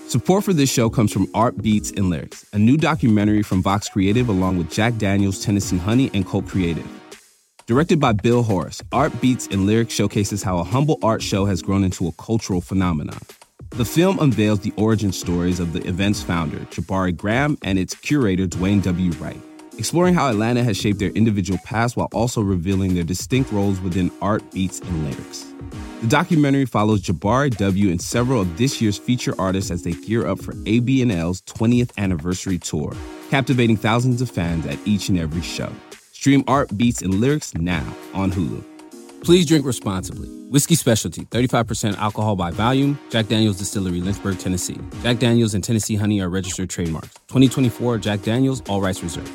Support for this show comes from Art Beats and Lyrics, a new documentary from Vox Creative along with Jack Daniels, Tennessee Honey, and Cult Creative. Directed by Bill Horace, Art Beats and Lyrics showcases how a humble art show has grown into a cultural phenomenon. The film unveils the origin stories of the event's founder, Jabari Graham, and its curator, Dwayne W. Wright, exploring how Atlanta has shaped their individual paths while also revealing their distinct roles within Art Beats and Lyrics. The documentary follows Jabari W. and several of this year's feature artists as they gear up for AB&L's 20th anniversary tour, captivating thousands of fans at each and every show. Stream Art Beats and Lyrics now on Hulu. Please drink responsibly. Whiskey Specialty, 35% alcohol by volume. Jack Daniel's Distillery, Lynchburg, Tennessee. Jack Daniel's and Tennessee Honey are registered trademarks. 2024 Jack Daniel's, all rights reserved.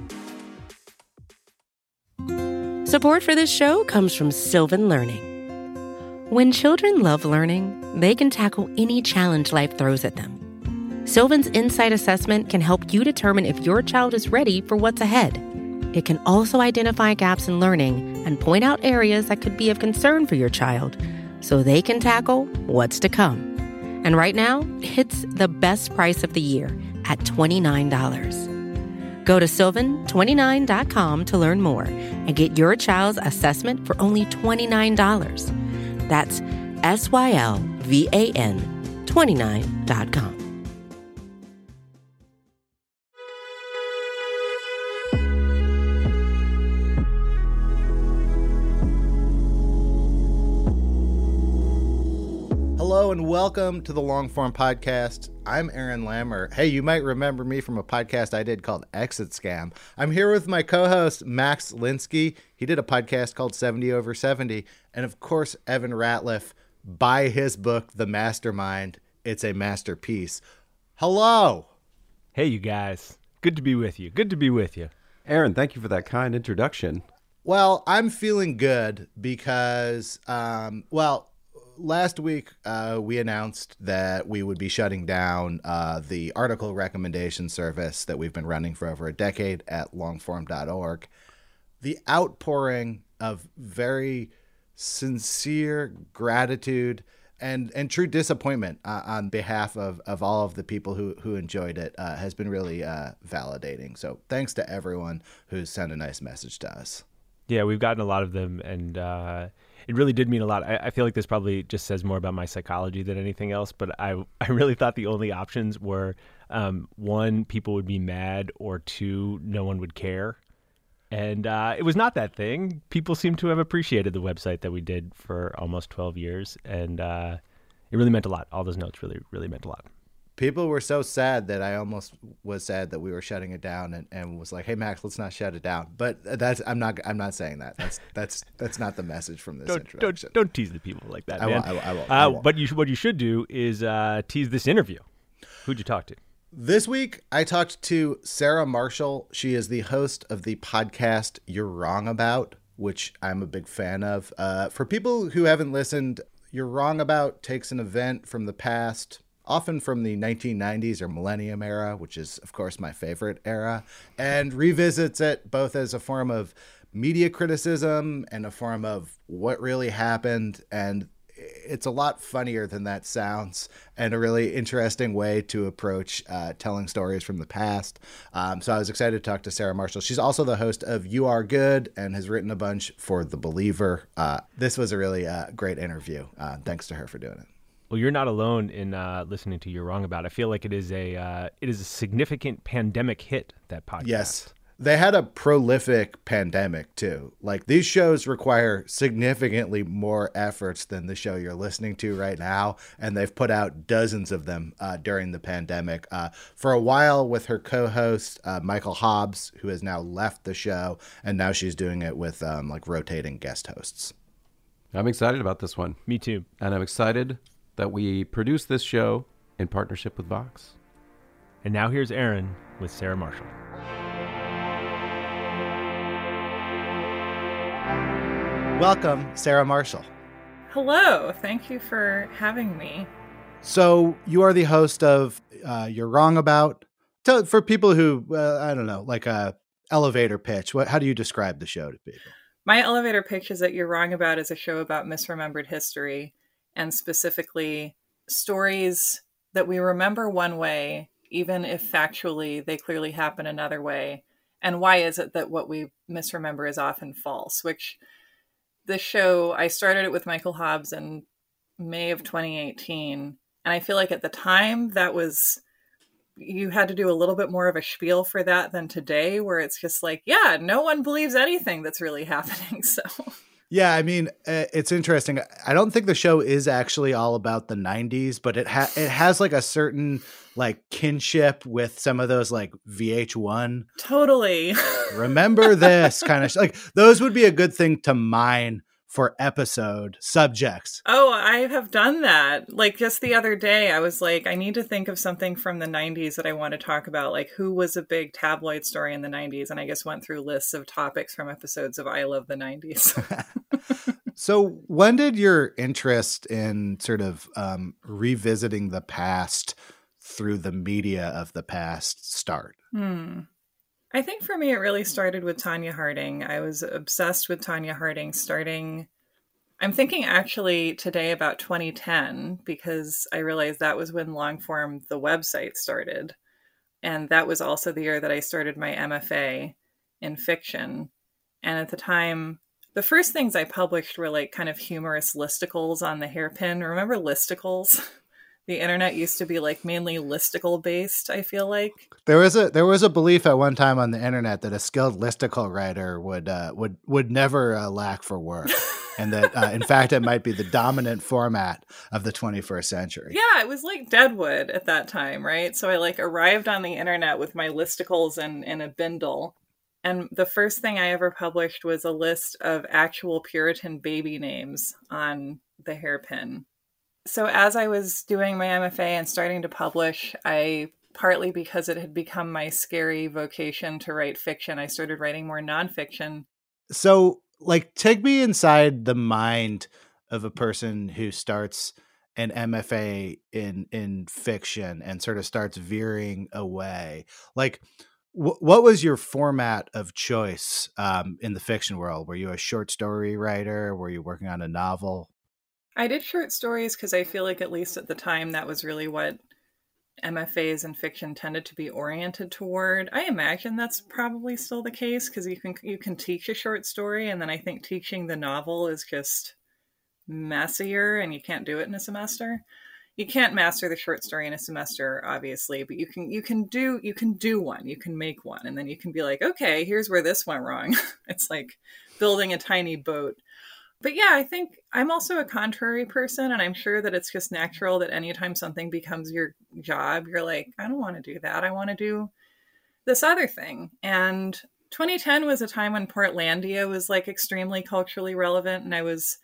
Support for this show comes from Sylvan Learning. When children love learning, they can tackle any challenge life throws at them. Sylvan's Insight Assessment can help you determine if your child is ready for what's ahead. It can also identify gaps in learning and point out areas that could be of concern for your child so they can tackle what's to come. And right now, it's the best price of the year at $29. Go to sylvan29.com to learn more and get your child's assessment for only $29. That's SYLVAN 29.com. Hello and welcome to the Longform Podcast. I'm Aaron Lammer. Hey, you might remember me from a podcast I did called Exit Scam. I'm here with my co-host, Max Linsky. He did a podcast called 70 Over 70. And of course, Evan Ratliff. Buy his book, The Mastermind. It's a masterpiece. Hello. Hey, you guys. Good to be with you. Good to be with you. Aaron, thank you for that kind introduction. Well, I'm feeling good because, last week, we announced that we would be shutting down the article recommendation service that we've been running for over a decade at longform.org. The outpouring of very sincere gratitude and true disappointment on behalf of all of the people who enjoyed it has been really validating. So thanks to everyone who's sent a nice message to us. Yeah, we've gotten a lot of them, and it really did mean a lot. I feel like this probably just says more about my psychology than anything else, but I really thought the only options were, one, people would be mad, or two, no one would care. And it was not that thing. People seem to have appreciated the website that we did for almost 12 years, and it really meant a lot. All those notes really, really meant a lot. People were so sad that I almost was sad that we were shutting it down, and was like, "Hey Max, let's not shut it down." But I'm not saying that. That's not the message from this introduction. Don't tease the people like that, man. I won't. But what you should do is tease this interview. Who'd you talk to? This week, I talked to Sarah Marshall. She is the host of the podcast You're Wrong About, which I'm a big fan of. For people who haven't listened, You're Wrong About takes an event from the past, often from the 1990s or millennium era, which is, of course, my favorite era, and revisits it both as a form of media criticism and a form of what really happened. And it's a lot funnier than that sounds, and a really interesting way to approach telling stories from the past. So I was excited to talk to Sarah Marshall. She's also the host of You Are Good and has written a bunch for The Believer. This was a really great interview. Thanks to her for doing it. Well, you're not alone in listening to You're Wrong About. I feel like it is a significant pandemic hit, that podcast. Yes. They had a prolific pandemic, too. Like, these shows require significantly more efforts than the show you're listening to right now, and they've put out dozens of them during the pandemic. For a while with her co-host, Michael Hobbs, who has now left the show, and now she's doing it with rotating guest hosts. I'm excited about this one. Me too. And I'm excited that we produce this show in partnership with Vox. And now here's Aaron with Sarah Marshall. Welcome, Sarah Marshall. Hello. Thank you for having me. So you are the host of You're Wrong About. For people who, I don't know, like a elevator pitch, how do you describe the show to people? My elevator pitch is that You're Wrong About is a show about misremembered history, and specifically stories that we remember one way, even if factually they clearly happen another way? And why is it that what we misremember is often false? Which this show, I started it with Michael Hobbs in May of 2018. And I feel like at the time you had to do a little bit more of a spiel for that than today, where it's just like, yeah, no one believes anything that's really happening. So yeah, I mean, it's interesting. I don't think the show is actually all about the 90s, but it has like a certain like kinship with some of those like VH1. Totally. Remember this kind of like those would be a good thing to mine for episode subjects. Oh, I have done that. Like just the other day, I was like, I need to think of something from the 90s that I want to talk about. Like who was a big tabloid story in the 90s? And I just went through lists of topics from episodes of I Love the 90s. So when did your interest in sort of revisiting the past through the media of the past start? I think for me, it really started with Tonya Harding. I was obsessed with Tonya Harding I'm thinking actually today about 2010, because I realized that was when Longform, the website, started. And that was also the year that I started my MFA in fiction. And at the time, the first things I published were like kind of humorous listicles on the Hairpin. Remember listicles? The internet used to be like mainly listicle based, I feel like. There was a belief at one time on the internet that a skilled listicle writer would never lack for work. And that, in fact, it might be the dominant format of the 21st century. Yeah, it was like Deadwood at that time, right? So I like arrived on the internet with my listicles and in a bindle. And the first thing I ever published was a list of actual Puritan baby names on the Hairpin. So as I was doing my MFA and starting to publish, I, partly because it had become my scary vocation to write fiction, I started writing more nonfiction. So, like, take me inside the mind of a person who starts an MFA in fiction and sort of starts veering away. Like, what was your format of choice in the fiction world? Were you a short story writer? Were you working on a novel? I did short stories because I feel like at least at the time that was really what MFAs in fiction tended to be oriented toward. I imagine that's probably still the case because you can teach a short story, and then I think teaching the novel is just messier, and you can't do it in a semester. You can't master the short story in a semester, obviously, but you can do one, you can make one, and then you can be like, okay, here's where this went wrong. It's like building a tiny boat. But yeah, I think I'm also a contrary person, and I'm sure that it's just natural that anytime something becomes your job, you're like, I don't want to do that. I want to do this other thing. And 2010 was a time when Portlandia was like extremely culturally relevant. And I was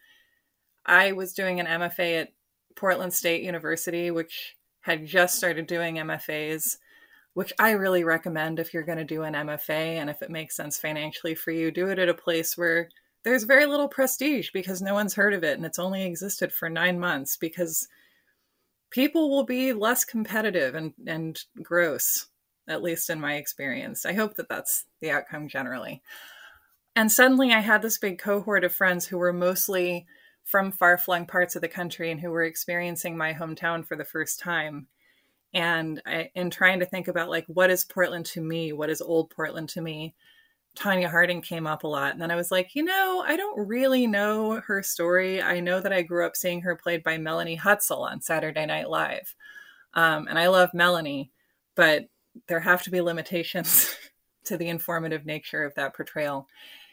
doing an MFA at Portland State University, which had just started doing MFAs, which I really recommend if you're going to do an MFA. And if it makes sense financially for you, do it at a place where there's very little prestige because no one's heard of it and it's only existed for 9 months, because people will be less competitive and gross, at least in my experience. I hope that that's the outcome generally. And suddenly I had this big cohort of friends who were mostly from far-flung parts of the country and who were experiencing my hometown for the first time. And in trying to think about like, what is Portland to me? What is old Portland to me? Tonya Harding came up a lot. And then I was like, I don't really know her story. I know that I grew up seeing her played by Melanie Hutzel on Saturday Night Live. And I love Melanie, but there have to be limitations to the informative nature of that portrayal.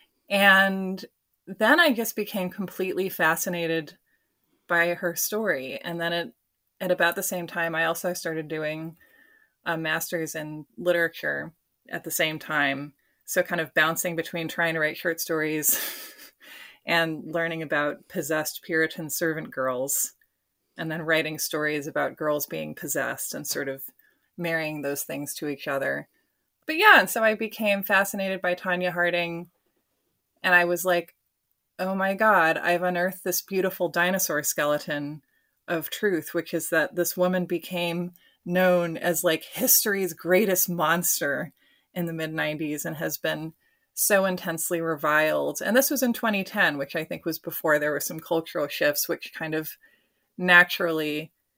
And then I just became completely fascinated by her story. And then at about the same time, I also started doing a master's in literature at the same time. So kind of bouncing between trying to write short stories and learning about possessed Puritan servant girls, and then writing stories about girls being possessed and sort of marrying those things to each other. But yeah, and so I became fascinated by Tonya Harding, and I was like, oh my God, I've unearthed this beautiful dinosaur skeleton of truth, which is that this woman became known as like history's greatest monster in the mid-90s and has been so intensely reviled. And this was in 2010, which I think was before there were some cultural shifts, which kind of naturally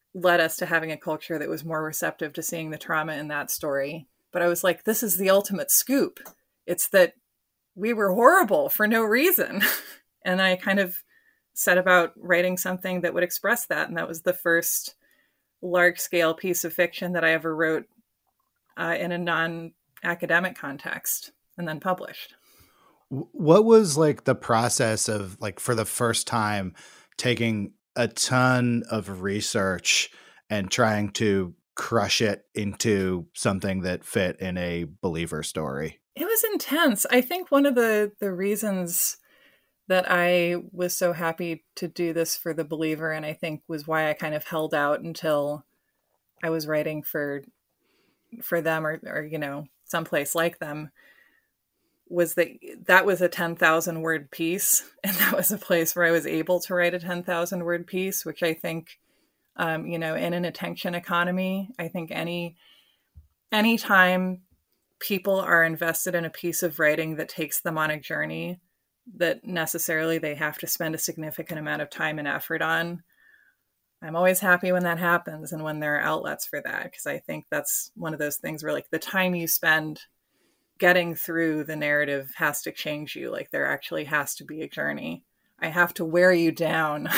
led us to having a culture that was more receptive to seeing the trauma in that story. But I was like, this is the ultimate scoop. It's that we were horrible for no reason. And I kind of set about writing something that would express that. And that was the first large-scale piece of fiction that I ever wrote in a non-academic context and then published. What was like the process of like for the first time taking a ton of research and trying to crush it into something that fit in a Believer story? It was intense. I think one of the reasons that I was so happy to do this for the Believer, and I think was why I kind of held out until I was writing for them or you know, someplace like them, was that was a 10,000 word piece. And that was a place where I was able to write a 10,000 word piece, which I think, you know, in an attention economy, I think any time people are invested in a piece of writing that takes them on a journey that necessarily they have to spend a significant amount of time and effort on, I'm always happy when that happens and when there are outlets for that, because I think that's one of those things where like the time you spend getting through the narrative has to change you. Like there actually has to be a journey. I have to wear you down.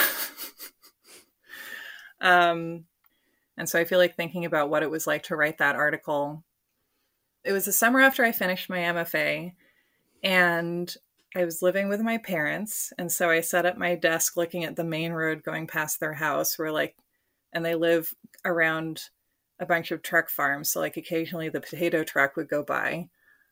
And so I feel like thinking about what it was like to write that article, it was the summer after I finished my MFA and I was living with my parents. And so I set up my desk looking at the main road going past their house and they live around a bunch of truck farms. So like occasionally the potato truck would go by.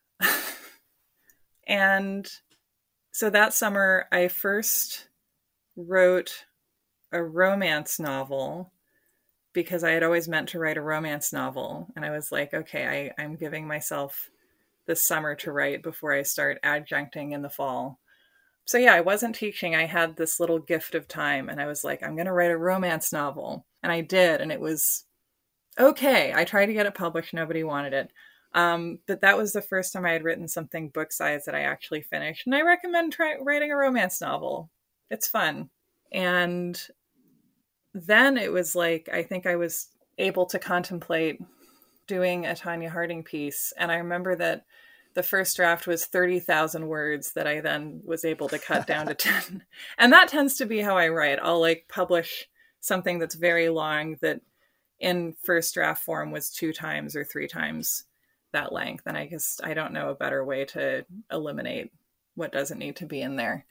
And so that summer I first wrote a romance novel because I had always meant to write a romance novel. And I was like, okay, I'm giving myself this summer to write before I start adjuncting in the fall. So yeah, I wasn't teaching. I had this little gift of time and I was like, I'm going to write a romance novel. And I did. And it was okay. I tried to get it published. Nobody wanted it. But that was the first time I had written something book size that I actually finished. And I recommend writing a romance novel. It's fun. And then it was like, I think I was able to contemplate doing a Tonya Harding piece. And I remember that the first draft was 30,000 words that I then was able to cut down to 10. And that tends to be how I write. I'll like publish something that's very long that in first draft form was 2 times or 3 times that length. And I guess I don't know a better way to eliminate what doesn't need to be in there.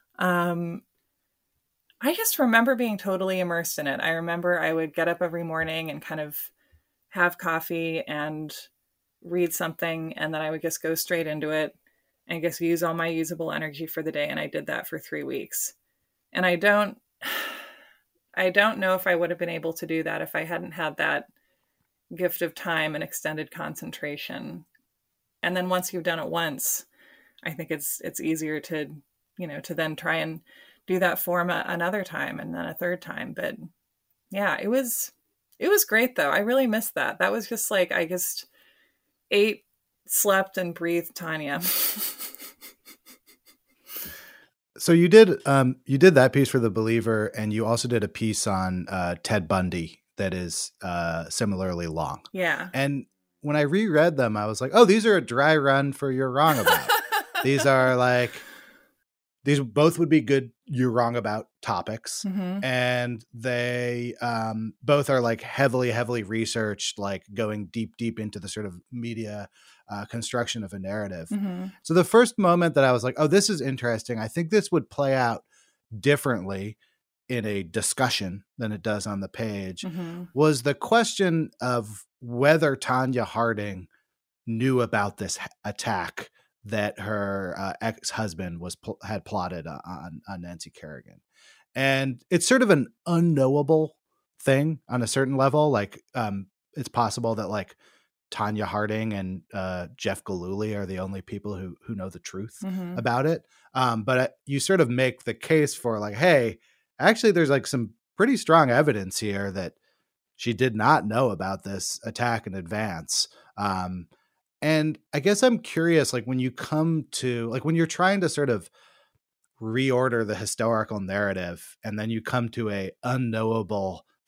I just remember being totally immersed in it. I remember I would get up every morning and kind of have coffee and read something, and then I would just go straight into it and just use all my usable energy for the day. And I did that for 3 weeks. And I don't know if I would have been able to do that if I hadn't had that gift of time and extended concentration. And then once you've done it once, I think it's easier to, you know, to then try and do that form another time and then a third time. But yeah, it was great though. I really missed that. That was just like, I just ate, slept, and breathed Tonya. So you did that piece for The Believer, and you also did a piece on Ted Bundy that is similarly long. Yeah. And when I reread them, I was like, oh, these are a dry run for You're Wrong About. These both would be good You're Wrong About topics. Mm-hmm. And they both are like heavily researched, like going deep into the sort of media construction of a narrative. Mm-hmm. So the first moment that I was like, oh, this is interesting. I think this would play out differently in a discussion than it does on the page, Mm-hmm. was the question of whether Tonya Harding knew about this attack that her ex-husband had plotted on Nancy Kerrigan. And it's sort of an unknowable thing on a certain level. Like it's possible that like Tonya Harding and Jeff Gillooly are the only people who know the truth Mm-hmm. about it. But you sort of make the case for like, hey, actually there's like some pretty strong evidence here that she did not know about this attack in advance. And I guess I'm curious, like when you come to like when you're trying to sort of reorder the historical narrative and then you come to a unknowable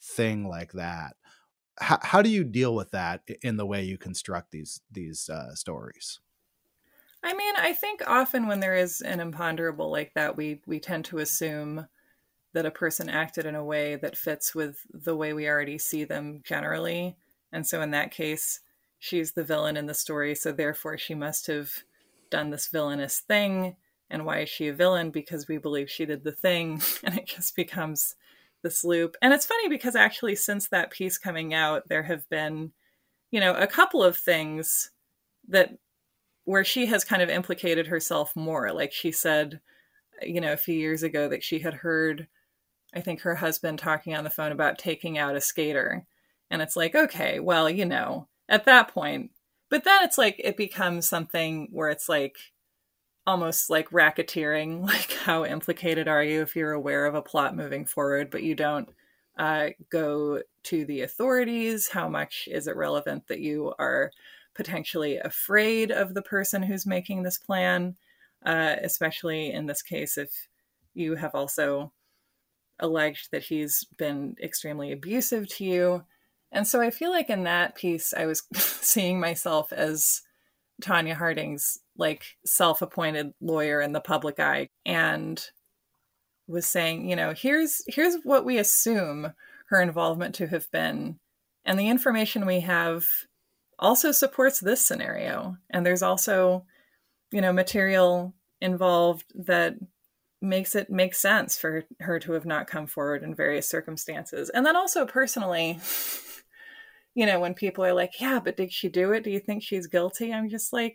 thing like that. How do you deal with that in the way you construct these stories? I mean, I think often when there is an imponderable like that, we tend to assume that a person acted in a way that fits with the way we already see them generally. And so in that case, she's the villain in the story, so therefore she must have done this villainous thing. And why is she a villain? Because we believe she did the thing. And it just becomes this loop. And it's funny because actually since that piece coming out, there have been, a couple of things that where she has kind of implicated herself more. Like she said, a few years ago that she had heard, I think, her husband talking on the phone about taking out a skater. And it's like, okay, well, at that point, but then it's like, it becomes something where it's like, almost like racketeering, like how implicated are you if you're aware of a plot moving forward, but you don't go to the authorities? How much is it relevant that you are potentially afraid of the person who's making this plan? Especially in this case, if you have also alleged that he's been extremely abusive to you. And so I feel like in that piece, I was seeing myself as Tonya Harding's like self-appointed lawyer in the public eye, and was saying, here's what we assume her involvement to have been. And the information we have also supports this scenario. And there's also, material involved that makes it make sense for her to have not come forward in various circumstances. And then also personally, when people are like, yeah, but did she do it? Do you think she's guilty? I'm just like,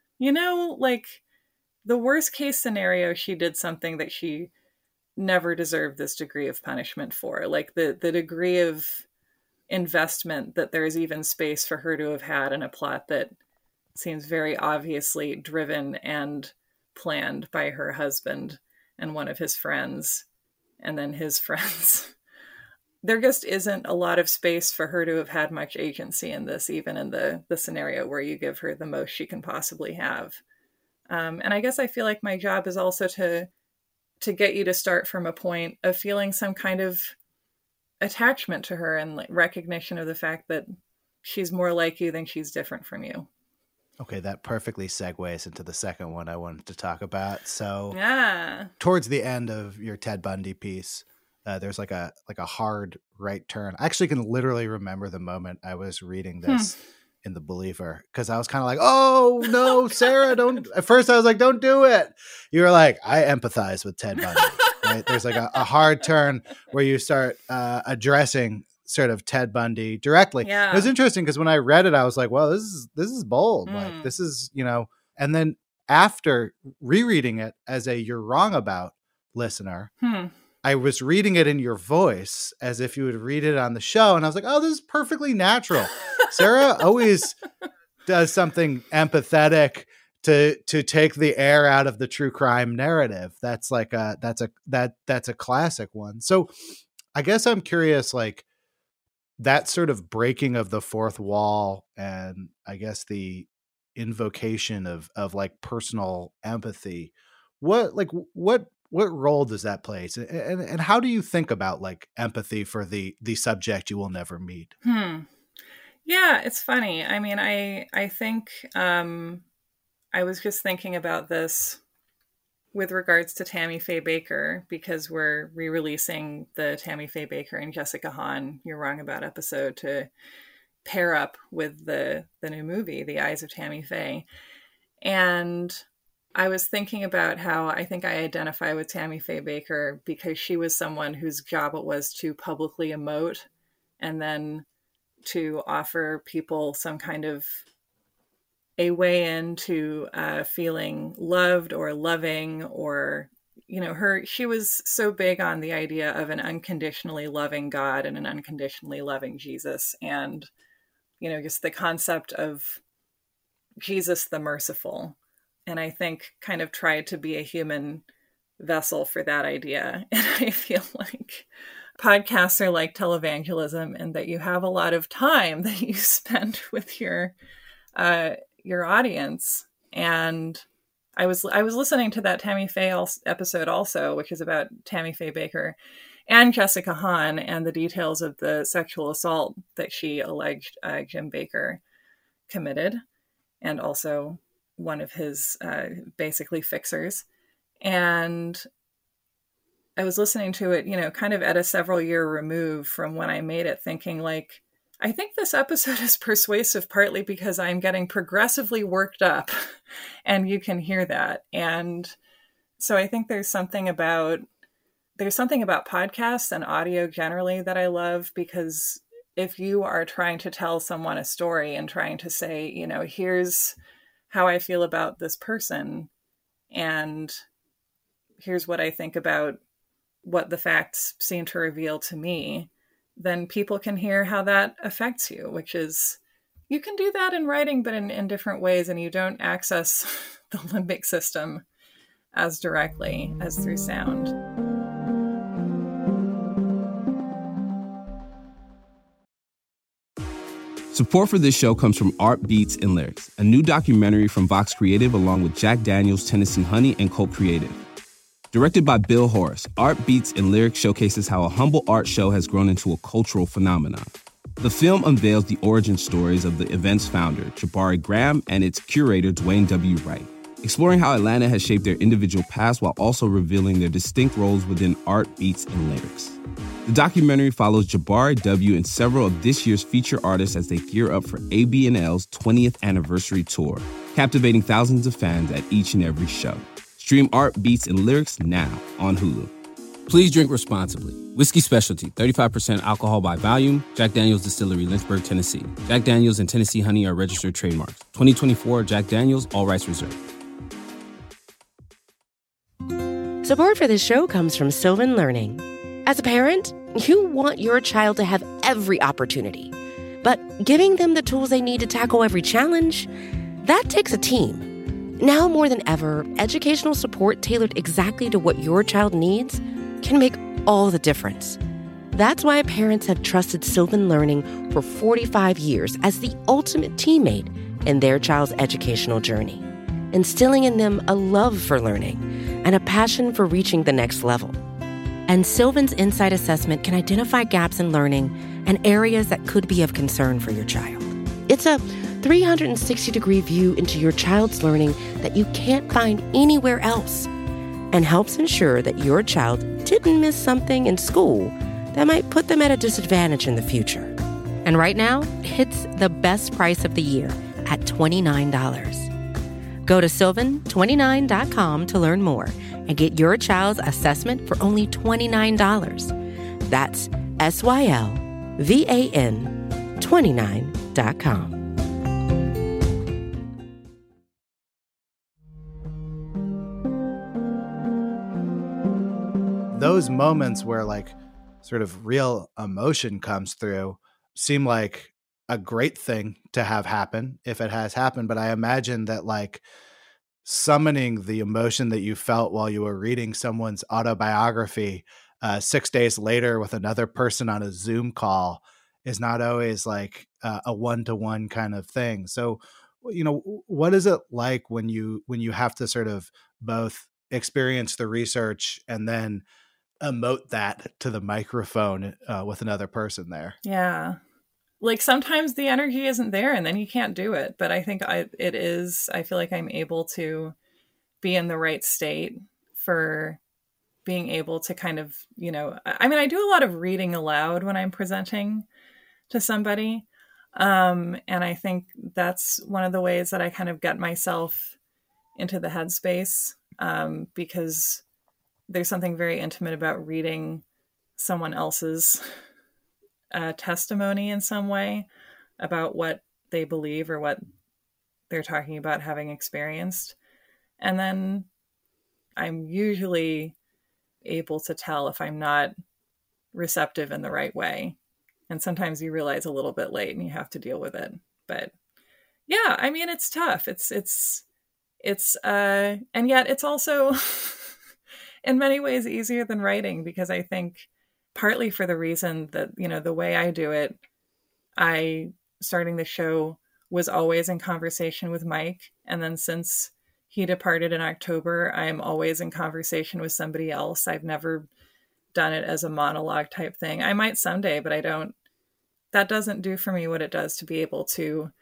like the worst case scenario, she did something that she never deserved this degree of punishment for. Like the degree of investment that there's even space for her to have had in a plot that seems very obviously driven and planned by her husband and one of his friends, and then his friends. There just isn't a lot of space for her to have had much agency in this, even in the scenario where you give her the most she can possibly have. And I guess I feel like my job is also to get you to start from a point of feeling some kind of attachment to her and like recognition of the fact that she's more like you than she's different from you. Okay, that perfectly segues into the second one I wanted to talk about. So yeah, towards the end of your Ted Bundy piece, there's like a hard right turn. I actually can literally remember the moment I was reading this in The Believer, because I was kind of like, oh no, Sarah, don't. At first I was like, don't do it. You were like, I empathize with Ted Bundy. Right? There's like a hard turn where you start addressing sort of Ted Bundy directly. Yeah. It was interesting because when I read it, I was like, well, this is bold. Like this is, and then after rereading it as a You're Wrong About listener, I was reading it in your voice as if you would read it on the show. And I was like, oh, this is perfectly natural. Sarah always does something empathetic to take the air out of the true crime narrative. That's like that's a classic one. So I guess I'm curious, like that sort of breaking of the fourth wall, and I guess the invocation of like personal empathy. What role does that play? And how do you think about like empathy for the subject you will never meet? Yeah, it's funny. I mean, I think I was just thinking about this with regards to Tammy Faye Baker, because we're re-releasing the Tammy Faye Baker and Jessica Hahn You're Wrong About episode to pair up with the new movie, The Eyes of Tammy Faye. And I was thinking about how I think I identify with Tammy Faye Baker because she was someone whose job it was to publicly emote and then to offer people some kind of a way into feeling loved or loving, or, she was so big on the idea of an unconditionally loving God and an unconditionally loving Jesus. And, just the concept of Jesus the merciful. And I think kind of tried to be a human vessel for that idea. And I feel like podcasts are like televangelism in that you have a lot of time that you spend with your audience. And I was listening to that Tammy Faye episode also, which is about Tammy Faye Baker. and Jessica Hahn, and the details of the sexual assault that she alleged Jim Bakker committed, and also one of his basically fixers. And I was listening to it, kind of at a several year remove from when I made it, thinking like, I think this episode is persuasive partly because I'm getting progressively worked up and you can hear that. And so I think there's something about podcasts and audio generally that I love, because if you are trying to tell someone a story and trying to say, here's how I feel about this person, and here's what I think about what the facts seem to reveal to me, then people can hear how that affects you, which is, you can do that in writing, but in different ways, and you don't access the limbic system as directly as through sound. Support for this show comes from Art Beats and Lyrics, a new documentary from Vox Creative along with Jack Daniels, Tennessee Honey, and Colt Creative. Directed by Bill Horace, Art Beats and Lyrics showcases how a humble art show has grown into a cultural phenomenon. The film unveils the origin stories of the event's founder, Jabari Graham, and its curator, Dwayne W. Wright, exploring how Atlanta has shaped their individual paths while also revealing their distinct roles within Art Beats and Lyrics. The documentary follows Jabari W. and several of this year's feature artists as they gear up for AB&L's 20th anniversary tour, captivating thousands of fans at each and every show. Stream Art Beats and Lyrics now on Hulu. Please drink responsibly. Whiskey Specialty, 35% alcohol by volume. Jack Daniel's Distillery, Lynchburg, Tennessee. Jack Daniel's and Tennessee Honey are registered trademarks. 2024 Jack Daniel's, all rights reserved. Support for this show comes from Sylvan Learning. As a parent, you want your child to have every opportunity, but giving them the tools they need to tackle every challenge, that takes a team. Now more than ever, educational support tailored exactly to what your child needs can make all the difference. That's why parents have trusted Sylvan Learning for 45 years as the ultimate teammate in their child's educational journey, instilling in them a love for learning and a passion for reaching the next level. And Sylvan's Insight Assessment can identify gaps in learning and areas that could be of concern for your child. It's a 360-degree view into your child's learning that you can't find anywhere else, and helps ensure that your child didn't miss something in school that might put them at a disadvantage in the future. And right now, it's the best price of the year at $29. Go to sylvan29.com to learn more and get your child's assessment for only $29. That's SYLVAN29.com. Those moments where sort of real emotion comes through seem like a great thing to have happen if it has happened. But I imagine that summoning the emotion that you felt while you were reading someone's autobiography 6 days later with another person on a Zoom call is not always a one-to-one kind of thing. So, what is it like when you have to sort of both experience the research and then emote that to the microphone with another person there? Yeah. Sometimes the energy isn't there and then you can't do it. But I think I feel like I'm able to be in the right state for being able to kind of, I do a lot of reading aloud when I'm presenting to somebody. And I think that's one of the ways that I kind of get myself into the headspace, because there's something very intimate about reading someone else's testimony in some way about what they believe or what they're talking about having experienced. And then I'm usually able to tell if I'm not receptive in the right way. And sometimes you realize a little bit late and you have to deal with it. But yeah, it's tough. It's and yet it's also in many ways easier than writing, because I think partly for the reason that, the way I do it, starting the show was always in conversation with Mike. And then since he departed in October, I'm always in conversation with somebody else. I've never done it as a monologue type thing. I might someday, but that doesn't do for me what it does to be able to,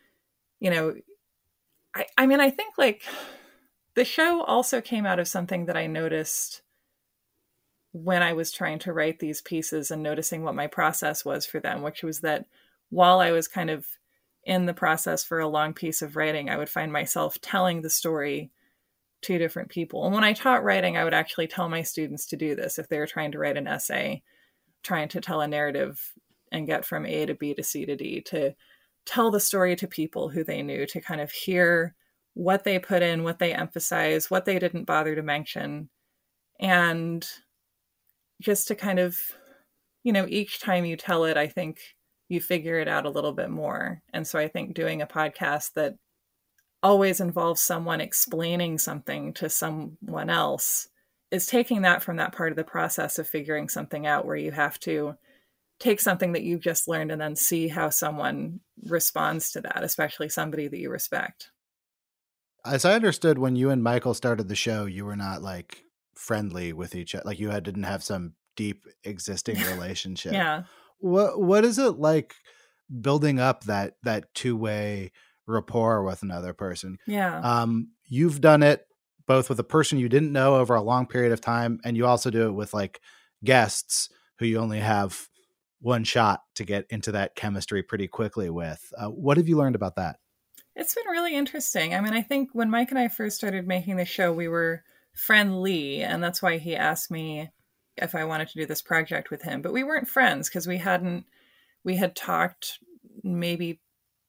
I mean, I think like the show also came out of something that I noticed when I was trying to write these pieces and noticing what my process was for them, which was that while I was kind of in the process for a long piece of writing, I would find myself telling the story to different people. And when I taught writing, I would actually tell my students to do this if they were trying to write an essay, trying to tell a narrative and get from A to B to C to D, to tell the story to people who they knew, to kind of hear what they put in, what they emphasize, what they didn't bother to mention. And just to kind of, each time you tell it, I think you figure it out a little bit more. And so I think doing a podcast that always involves someone explaining something to someone else is taking that from that part of the process of figuring something out, where you have to take something that you've just learned and then see how someone responds to that, especially somebody that you respect. As I understood, when you and Michael started the show, you were not like friendly with each other. Like you didn't have some deep existing relationship. Yeah. What is it like building up that two-way rapport with another person? Yeah. You've done it both with a person you didn't know over a long period of time, and you also do it with like guests who you only have one shot to get into that chemistry pretty quickly with. What have you learned about that? It's been really interesting. I mean, I think when Mike and I first started making the show, we were friendly, and that's why he asked me if I wanted to do this project with him. But we weren't friends because we had talked maybe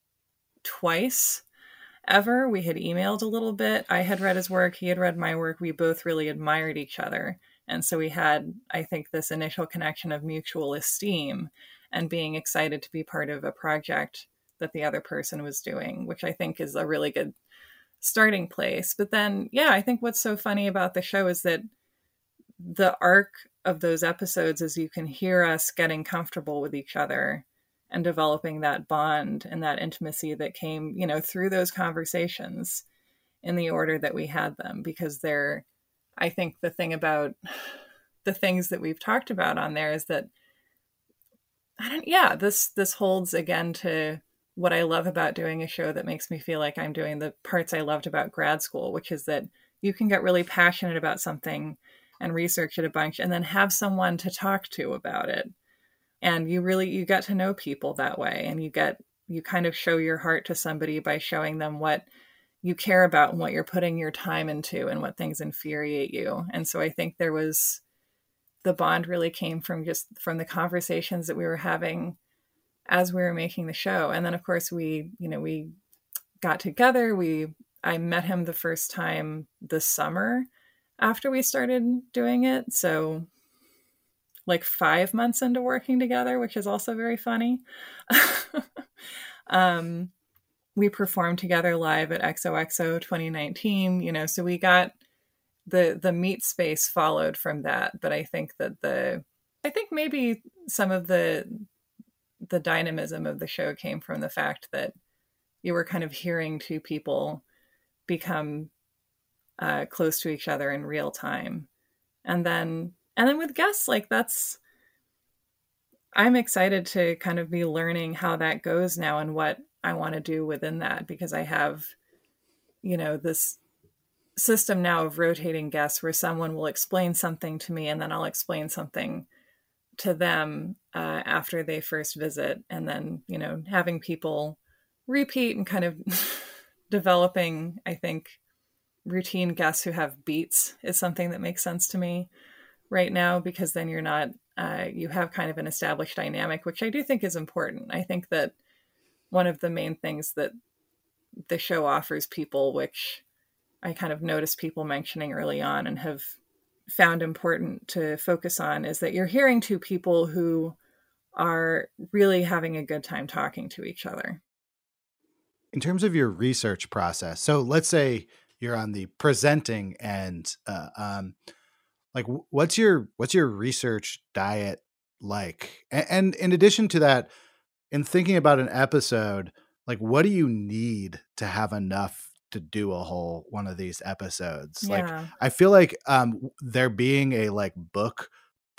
twice ever. We had emailed a little bit. I had read his work. He had read my work. We both really admired each other. And so we had, I think, this initial connection of mutual esteem and being excited to be part of a project that the other person was doing, which I think is a really good starting place. But then, I think what's so funny about the show is that the arc of those episodes is you can hear us getting comfortable with each other and developing that bond and that intimacy that came, through those conversations in the order that we had them, because I think the thing about the things that we've talked about on there is that this holds again to what I love about doing a show that makes me feel like I'm doing the parts I loved about grad school, which is that you can get really passionate about something and research it a bunch and then have someone to talk to about it. And you get to know people that way. And you kind of show your heart to somebody by showing them what you care about and what you're putting your time into and what things infuriate you. And so I think the bond really came from the conversations that we were having as we were making the show. And then of course we got together. I met him the first time this summer after we started doing it. So like 5 months into working together, which is also very funny. We performed together live at XOXO 2019, so we got the meet space followed from that. But I think that maybe some of the dynamism of the show came from the fact that you were kind of hearing two people become close to each other in real time. And then with guests, like I'm excited to kind of be learning how that goes now and what I want to do within that, because I have, this system now of rotating guests where someone will explain something to me and then I'll explain something to them after they first visit. And then, having people repeat and kind of developing, I think, routine guests who have beats is something that makes sense to me right now, because then you're not, you have kind of an established dynamic, which I do think is important. I think that one of the main things that the show offers people, which I kind of noticed people mentioning early on and have found important to focus on, is that you're hearing two people who are really having a good time talking to each other. In terms of your research process, so let's say you're on the presenting end, like what's your research diet like? And in addition to that, in thinking about an episode, like what do you need to have enough to do a whole one of these episodes? Yeah. Like I feel like there being a like book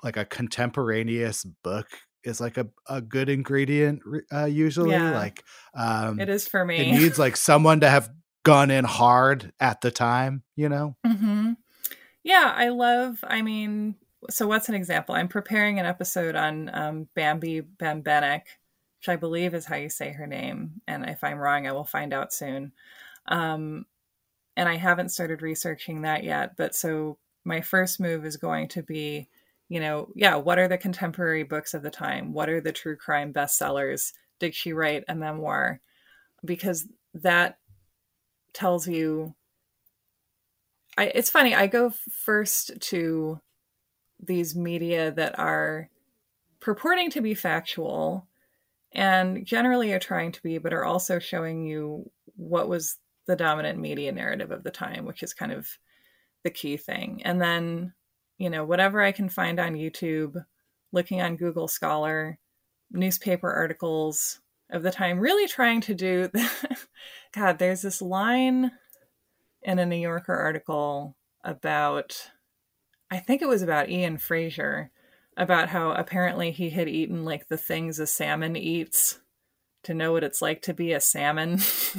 like a contemporaneous book is like a good ingredient usually. Yeah. Like It is for me. it needs like someone to have gone in hard at the time, you know? Mm-hmm. Yeah, I mean, so what's an example? I'm preparing an episode on Bambi Bembenek, which I believe is how you say her name. And if I'm wrong, I will find out soon. And I haven't started researching that yet. But so my first move is going to be, what are the contemporary books of the time? What are the true crime bestsellers? Did she write a memoir? Because that tells you, it's funny, I go first to these media that are purporting to be factual and generally are trying to be, but are also showing you what was the dominant media narrative of the time, which is kind of the key thing. And then, whatever I can find on YouTube, looking on Google Scholar, newspaper articles of the time, really trying to do, God, there's this line in a New Yorker article about, I think it was about Ian Fraser, about how apparently he had eaten like the things a salmon eats to know what it's like to be a salmon.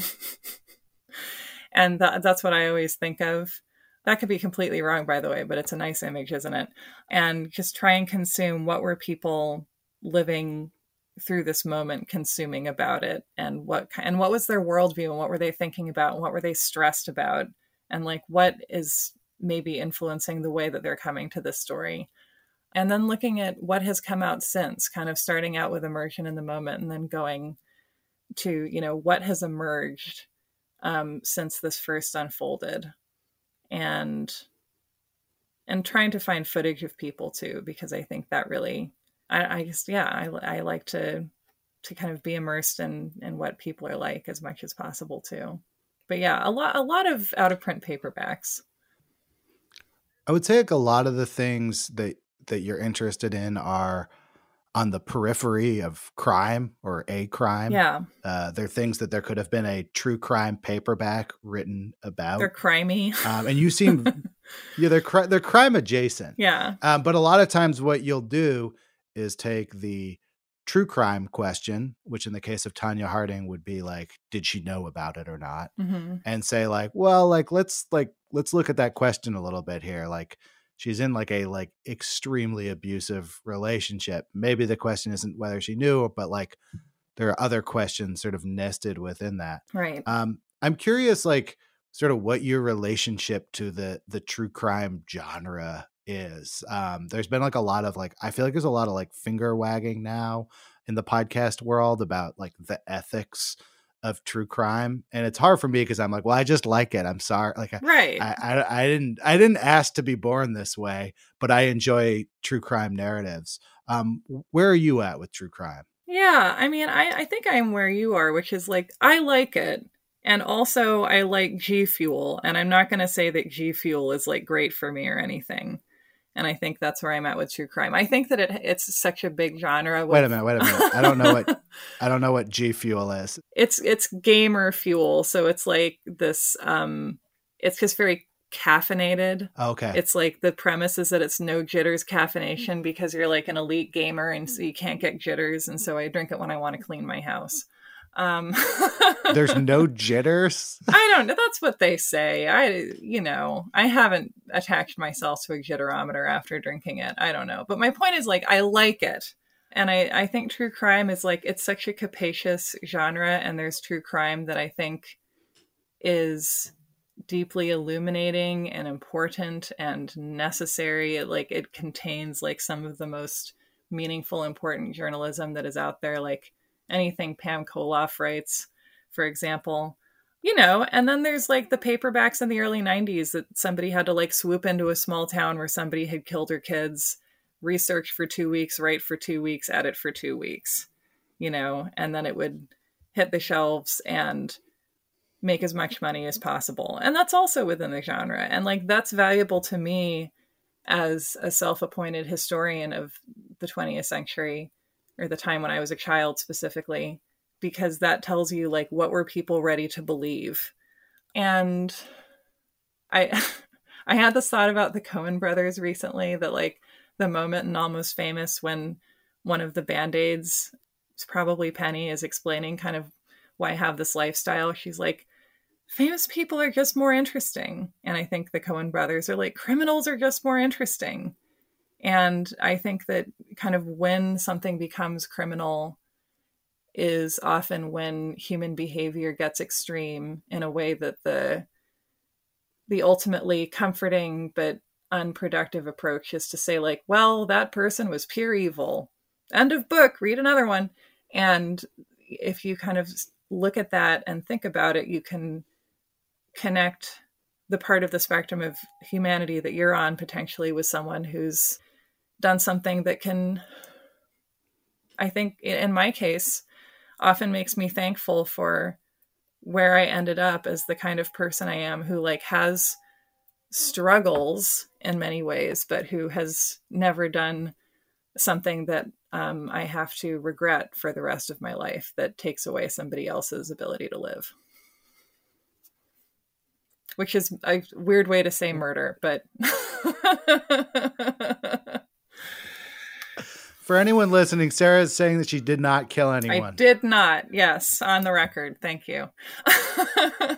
And that's what I always think of. That could be completely wrong, by the way, but it's a nice image, isn't it? And just try and consume what were people living through this moment consuming about it, and what was their worldview, and what were they thinking about, and what were they stressed about, and like what is maybe influencing the way that they're coming to this story. And then looking at what has come out since, kind of starting out with immersion in the moment and then going to, what has emerged since this first unfolded, and trying to find footage of people too, because I think that really, I like to kind of be immersed in what people are like as much as possible too. But yeah, a lot of out of print paperbacks. I would say like a lot of the things that you're interested in are on the periphery of crime or a crime. Yeah. They're things that there could have been a true crime paperback written about. They're crimey. And you seem, they're crime adjacent. Yeah. But a lot of times what you'll do is take the true crime question, which in the case of Tonya Harding would be like, did she know about it or not? Mm-hmm. And say like, well, let's look at that question a little bit here. Like, she's in like a extremely abusive relationship. Maybe the question isn't whether she knew, but like there are other questions sort of nested within that. Right. I'm curious, like sort of what your relationship to the true crime genre is. There's been like a lot of like, I feel like there's a lot of like finger wagging now in the podcast world about like the ethics of true crime, and it's hard for me because I'm like, well, I just like it. I'm sorry, like, right. I didn't ask to be born this way, but I enjoy true crime narratives. Where are you at with true crime? Yeah, I mean, I think I'm where you are, which is like, I like it, and also I like G Fuel, and I'm not going to say that G Fuel is like great for me or anything. And I think that's where I'm at with true crime. I think that it's such a big genre. Wait a minute. I don't know what G Fuel is. It's gamer fuel. So it's like this, it's just very caffeinated. Okay. It's like the premise is that it's no jitters caffeination because you're like an elite gamer and so you can't get jitters. And so I drink it when I want to clean my house. There's no jitters. I don't know. That's what they say. I haven't attached myself to a jitterometer after drinking it. I don't know. But my point is like, I like it. And I think true crime is like, it's such a capacious genre. And there's true crime that I think is deeply illuminating and important and necessary. It contains like some of the most meaningful, important journalism that is out there. Like, anything Pam Koloff writes, for example, and then there's like the paperbacks in the early 90s that somebody had to like swoop into a small town where somebody had killed her kids, research for 2 weeks, write for 2 weeks, edit for 2 weeks, and then it would hit the shelves and make as much money as possible. And that's also within the genre. And like, that's valuable to me as a self-appointed historian of the 20th century, or the time when I was a child specifically, because that tells you like, what were people ready to believe? And I had this thought about the Coen brothers recently, that like the moment in Almost Famous when one of the Band-Aids, it's probably Penny, is explaining kind of why I have this lifestyle. She's like, famous people are just more interesting. And I think the Coen brothers are like, criminals are just more interesting. And I think that kind of when something becomes criminal is often when human behavior gets extreme in a way that the ultimately comforting but unproductive approach is to say, like, well, that person was pure evil. End of book, read another one. And if you kind of look at that and think about it, you can connect the part of the spectrum of humanity that you're on potentially with someone who's done something that can, I think in my case, often makes me thankful for where I ended up as the kind of person I am, who like has struggles in many ways, but who has never done something that I have to regret for the rest of my life that takes away somebody else's ability to live. Which is a weird way to say murder, but for anyone listening, Sarah is saying that she did not kill anyone. I did not. Yes, on the record. Thank you. A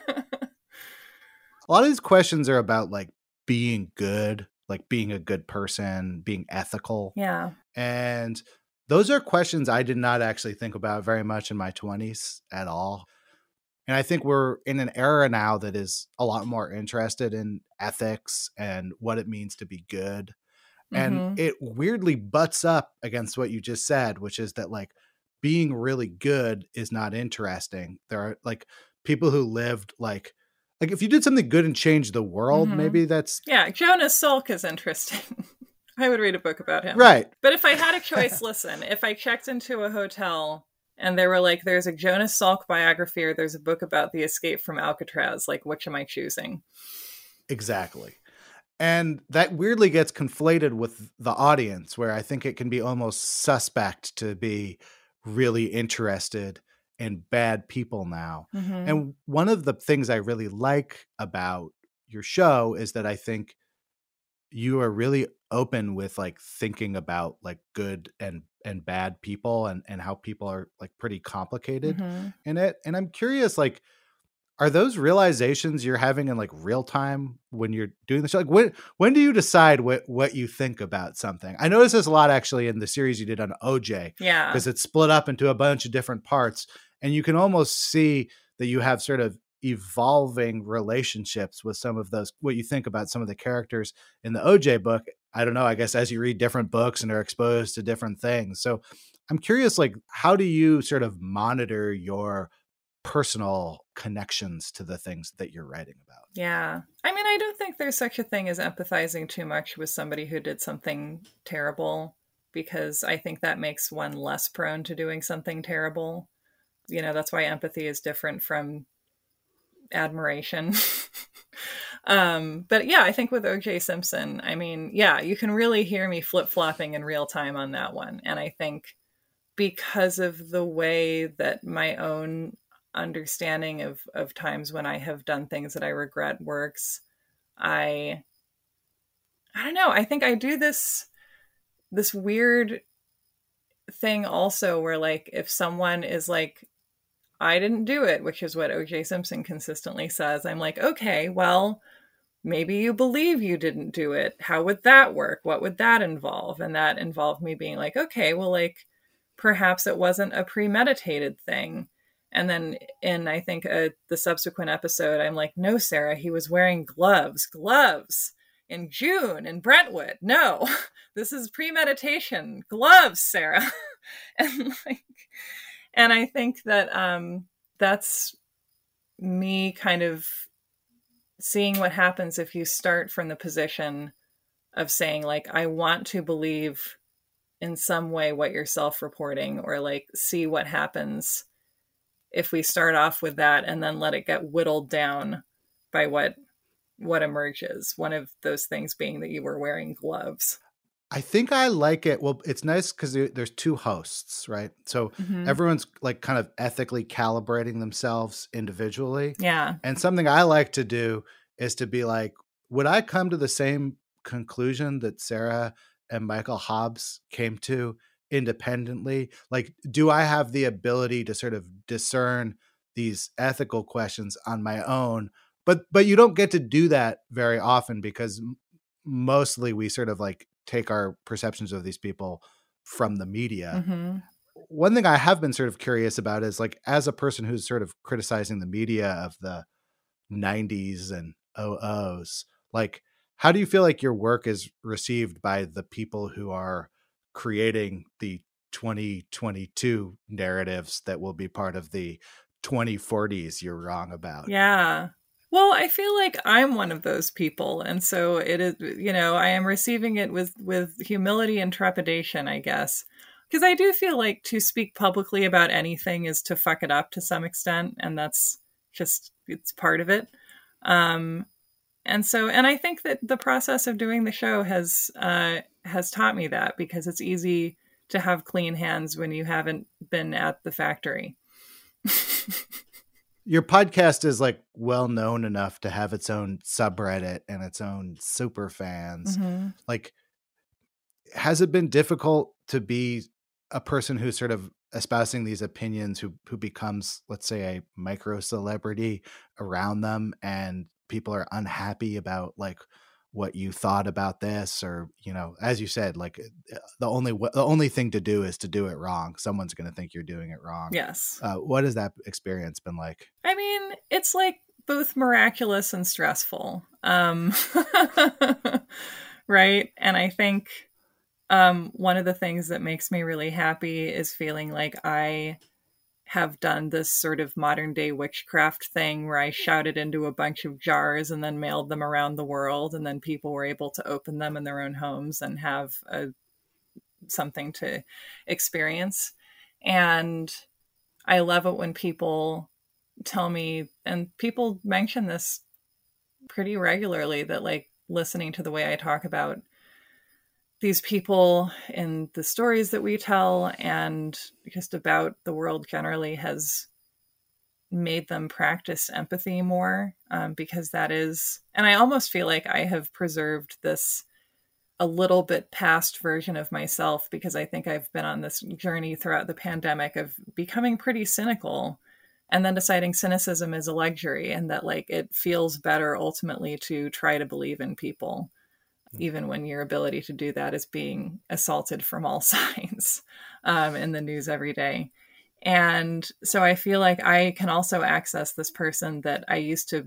lot of these questions are about like being good, like being a good person, being ethical. Yeah. And those are questions I did not actually think about very much in my 20s at all. And I think we're in an era now that is a lot more interested in ethics and what it means to be good. And it weirdly butts up against what you just said, which is that like being really good is not interesting. There are like people who lived like if you did something good and changed the world, maybe that's... Yeah, Jonas Salk is interesting. I would read a book about him. Right. But if I had a choice, listen, if I checked into a hotel and they were like, there's a Jonas Salk biography or there's a book about the escape from Alcatraz, like, which am I choosing? Exactly. And that weirdly gets conflated with the audience, where I think it can be almost suspect to be really interested in bad people now. And one of the things I really like about your show is that I think you are really open with like thinking about like good and bad people and how people are like pretty complicated in it. And I'm curious, like, are those realizations you're having in like real time when you're doing the show? Like when do you decide what you think about something? I noticed this a lot actually in the series you did on OJ. Yeah. Because it's split up into a bunch of different parts. And you can almost see that you have sort of evolving relationships with some of those, what you think about some of the characters in the OJ book. I don't know, I guess as you read different books and are exposed to different things. So I'm curious, like, how do you sort of monitor your personal connections to the things that you're writing about? Yeah. I mean, I don't think there's such a thing as empathizing too much with somebody who did something terrible, because I think that makes one less prone to doing something terrible. You know, that's why empathy is different from admiration. But yeah, I think with O.J. Simpson, I mean, yeah, you can really hear me flip-flopping in real time on that one. And I think because of the way that my own understanding of times when I have done things that I regret works, I don't know. I think I do this weird thing also where like, if someone is like, I didn't do it, which is what O.J. Simpson consistently says, I'm like, okay, well, maybe you believe you didn't do it. How would that work? What would that involve? And that involved me being like, okay, well, like, perhaps it wasn't a premeditated thing. And then in, I think, the subsequent episode, I'm like, no, Sarah, he was wearing gloves in June in Brentwood. No, this is premeditation. Gloves, Sarah. And I think that that's me kind of seeing what happens if you start from the position of saying, like, I want to believe in some way what you're self-reporting, or like see what happens if we start off with that and then let it get whittled down by what emerges. One of those things being that you were wearing gloves. I think I like it. Well, it's nice because there's two hosts, right? So everyone's like kind of ethically calibrating themselves individually. Yeah. And something I like to do is to be like, would I come to the same conclusion that Sarah and Michael Hobbs came to independently? Like, do I have the ability to sort of discern these ethical questions on my own? But you don't get to do that very often, because mostly we sort of like take our perceptions of these people from the media. Mm-hmm. One thing I have been sort of curious about is, like, as a person who's sort of criticizing the media of the 90s and 00s, like, how do you feel like your work is received by the people who are creating the 2022 narratives that will be part of the 2040s you're wrong about? Yeah. Well, I feel like I'm one of those people. And so it is, I am receiving it with humility and trepidation, I guess. Because I do feel like to speak publicly about anything is to fuck it up to some extent. And that's just, it's part of it. And I think that the process of doing the show has taught me that, because it's easy to have clean hands when you haven't been at the factory. Your podcast is like well known enough to have its own subreddit and its own super fans. Mm-hmm. Like, has it been difficult to be a person who's sort of espousing these opinions who becomes, let's say, a micro celebrity around them, and people are unhappy about like what you thought about this, or, as you said, like the only thing to do is to do it wrong. Someone's going to think you're doing it wrong. Yes. What has that experience been like? I mean, it's like both miraculous and stressful. Right. And I think one of the things that makes me really happy is feeling like I have done this sort of modern day witchcraft thing where I shouted into a bunch of jars and then mailed them around the world, and then people were able to open them in their own homes and have something to experience. And I love it when people tell me, and people mention this pretty regularly, that like listening to the way I talk about these people in the stories that we tell and just about the world generally has made them practice empathy more, because that is, and I almost feel like I have preserved this a little bit past version of myself, because I think I've been on this journey throughout the pandemic of becoming pretty cynical, and then deciding cynicism is a luxury, and that like it feels better ultimately to try to believe in people, even when your ability to do that is being assaulted from all sides in the news every day. And so I feel like I can also access this person that I used to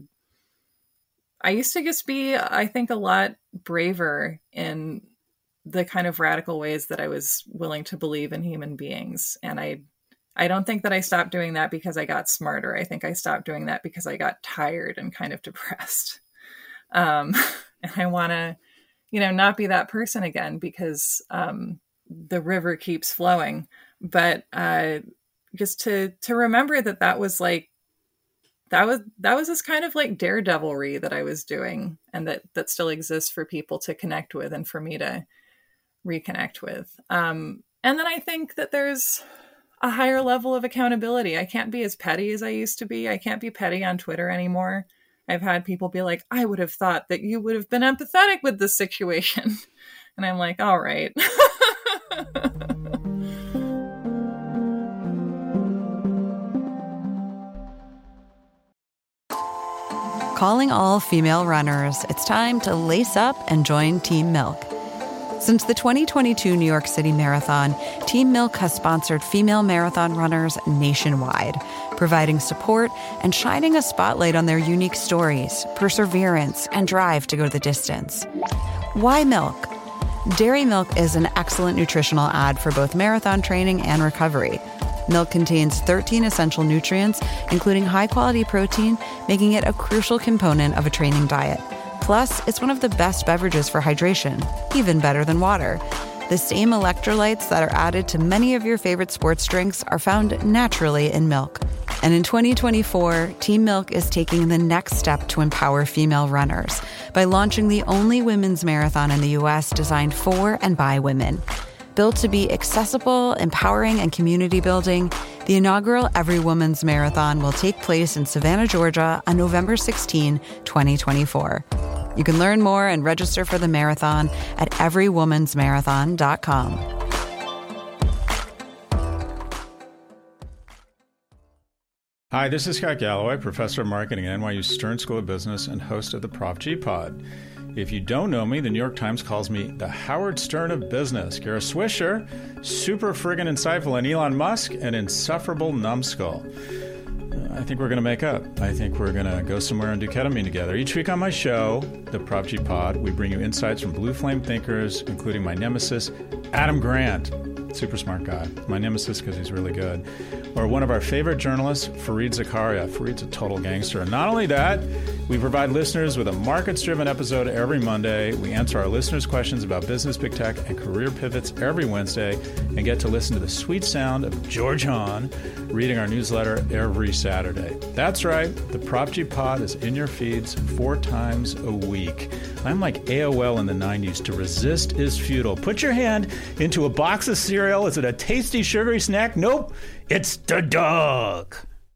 just be, I think, a lot braver in the kind of radical ways that I was willing to believe in human beings. And I don't think that I stopped doing that because I got smarter. I think I stopped doing that because I got tired and kind of depressed. And I want to, not be that person again, because the river keeps flowing. But just to remember that was like, that was this kind of like daredevilry that I was doing, and that still exists for people to connect with and for me to reconnect with. And then I think that there's a higher level of accountability. I can't be as petty as I used to be. I can't be petty on Twitter anymore. I've had people be like, I would have thought that you would have been empathetic with this situation. And I'm like, all right. Calling all female runners, it's time to lace up and join Team Milk. Since the 2022 New York City Marathon, Team Milk has sponsored female marathon runners nationwide, providing support and shining a spotlight on their unique stories, perseverance, and drive to go the distance. Why milk? Dairy milk is an excellent nutritional add for both marathon training and recovery. Milk contains 13 essential nutrients, including high-quality protein, making it a crucial component of a training diet. Plus, it's one of the best beverages for hydration, even better than water. The same electrolytes that are added to many of your favorite sports drinks are found naturally in milk. And in 2024, Team Milk is taking the next step to empower female runners by launching the only women's marathon in the U.S. designed for and by women. Built to be accessible, empowering, and community building, the inaugural Every Woman's Marathon will take place in Savannah, Georgia on November 16, 2024. You can learn more and register for the marathon at everywomansmarathon.com. Hi, this is Scott Galloway, professor of marketing at NYU Stern School of Business and host of the Prop G Pod. If you don't know me, the New York Times calls me the Howard Stern of business. Kara Swisher, super friggin' insightful, and Elon Musk, an insufferable numbskull. I think we're going to make up. I think we're going to go somewhere and do ketamine together. Each week on my show, the Prop G Pod, we bring you insights from blue flame thinkers, including my nemesis, Adam Grant. Super smart guy. My nemesis because he's really good. Or one of our favorite journalists, Fareed Zakaria. Fareed's a total gangster. And not only that, we provide listeners with a markets-driven episode every Monday. We answer our listeners' questions about business, big tech, and career pivots every Wednesday, and get to listen to the sweet sound of George Hahn reading our newsletter every Saturday. That's right. The Prop G Pod is in your feeds 4 times a week. I'm like AOL in the 90s. To resist is futile. Put your hand into a box of cereal. Is it a tasty, sugary snack? Nope. It's the dog.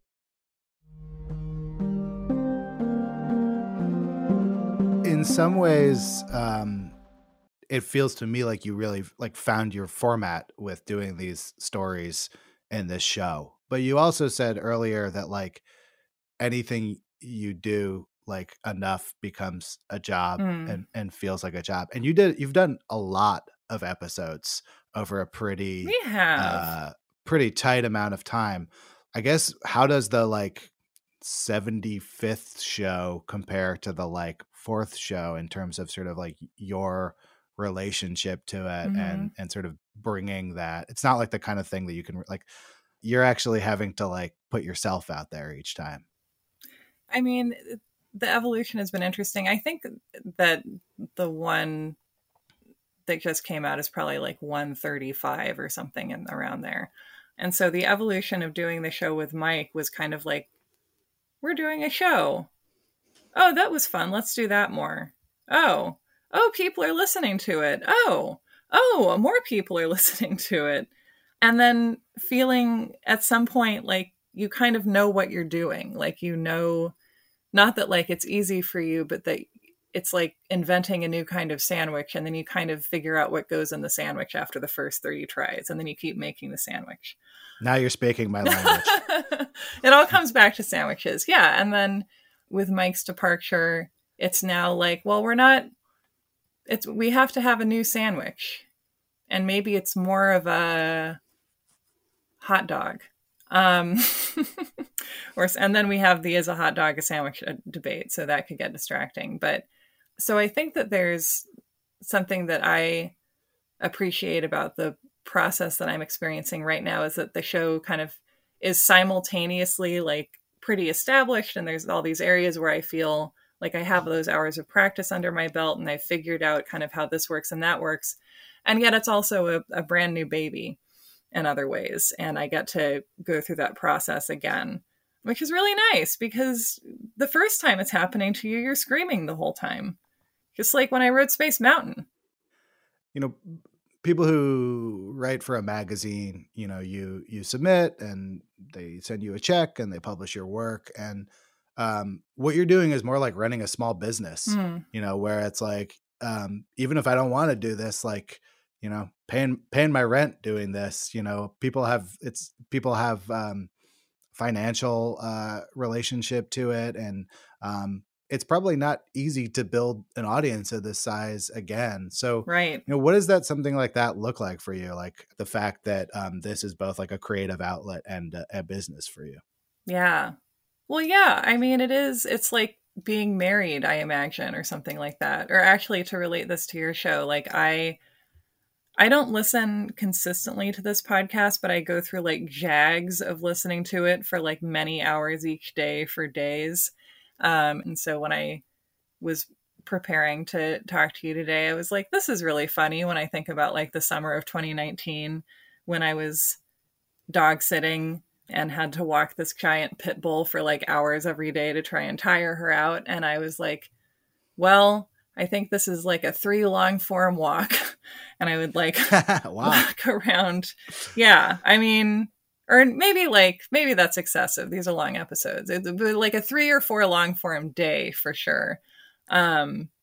In some ways, it feels to me like you really found your format with doing these stories in this show. But you also said earlier that anything you do enough becomes a job and feels like a job. And you've done a lot of episodes over a pretty tight amount of time. I guess, how does the 75th show compare to the 4th show in terms of sort of your relationship to it and sort of bringing that? It's not the kind of thing that you can you're actually having to put yourself out there each time. I mean, the evolution has been interesting. I think that the one that just came out is probably 135 or something around there. And so the evolution of doing the show with Mike was kind of we're doing a show. Oh, that was fun. Let's do that more. Oh, people are listening to it. Oh, more people are listening to it. And then feeling at some point you kind of know what you're doing. Not that it's easy for you, but that it's inventing a new kind of sandwich, and then you kind of figure out what goes in the sandwich after the first 30 tries, and then you keep making the sandwich. Now you're speaking my language. It all comes back to sandwiches. Yeah. And then with Mike's departure, it's now we have to have a new sandwich, and maybe it's more of a hot dog. And then we have the is a hot dog a sandwich debate, so that could get distracting. But so I think that there's something that I appreciate about the process that I'm experiencing right now is that the show kind of is simultaneously pretty established, and there's all these areas where I feel like I have those hours of practice under my belt, and I've figured out kind of how this works and that works. And yet it's also a brand new baby in other ways. And I get to go through that process again, which is really nice, because the first time it's happening to you, you're screaming the whole time. Just like when I wrote Space Mountain. People who write for a magazine, you submit and they send you a check and they publish your work. And what you're doing is more like running a small business, where it's even if I don't want to do this, paying my rent doing this, people have financial relationship to it. And it's probably not easy to build an audience of this size again. So, right. What does something like that look like for you? The fact that this is both a creative outlet and a business for you. Yeah. Well, yeah. I mean, it's like being married, I imagine, or something like that. Or actually, to relate this to your show, I don't listen consistently to this podcast, but I go through jags of listening to it for many hours each day for days. And so when I was preparing to talk to you today, I was this is really funny when I think about the summer of 2019, when I was dog sitting and had to walk this giant pit bull for hours every day to try and tire her out. And I was well, I think this is a 3 long form walk. And I would walk around. Yeah. I mean, or maybe that's excessive. These are long episodes. It's a 3 or 4 long form day for sure. And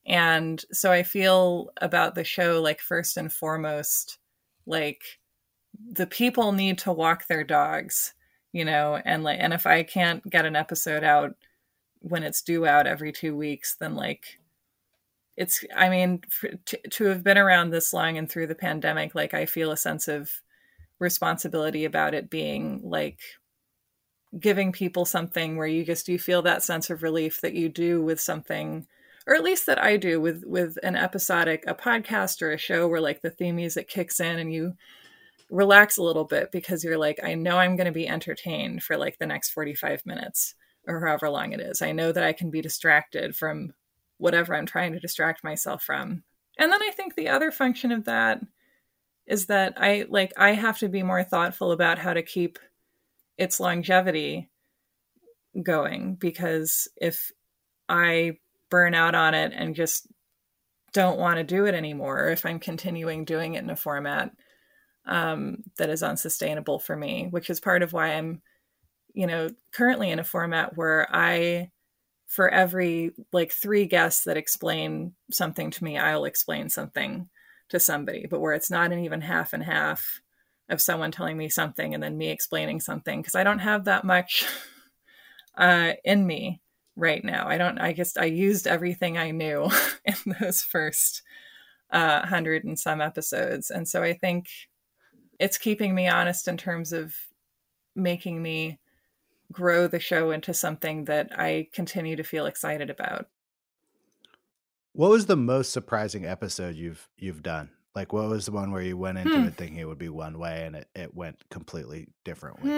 And so I feel about the show, like, first and foremost, like, the people need to walk their dogs, you know, and like, and if I can't get an episode out when it's due out every 2 weeks, then like, it's, I mean, to have been around this long and through the pandemic, like, I feel a sense of responsibility about it being like giving people something where you feel that sense of relief that you do with something, or at least that I do with an episodic, a podcast or a show where like the theme music kicks in and you relax a little bit because you're like, I know I'm going to be entertained for like the next 45 minutes or however long it is. I know that I can be distracted from whatever I'm trying to distract myself from. And then I think the other function of that is that I have to be more thoughtful about how to keep its longevity going, because if I burn out on it and just don't want to do it anymore, or if I'm continuing doing it in a format that is unsustainable for me, which is part of why I'm, you know, currently in a format where for every like 3 guests that explain something to me, I'll explain something to somebody, but where it's not an even half and half of someone telling me something and then me explaining something, because I don't have that much in me right now. I guess I used everything I knew in those first 100 and some episodes. And so I think it's keeping me honest in terms of making me grow the show into something that I continue to feel excited about. What was the most surprising episode you've done? Like, what was the one where you went into it thinking it would be one way and it went completely differently?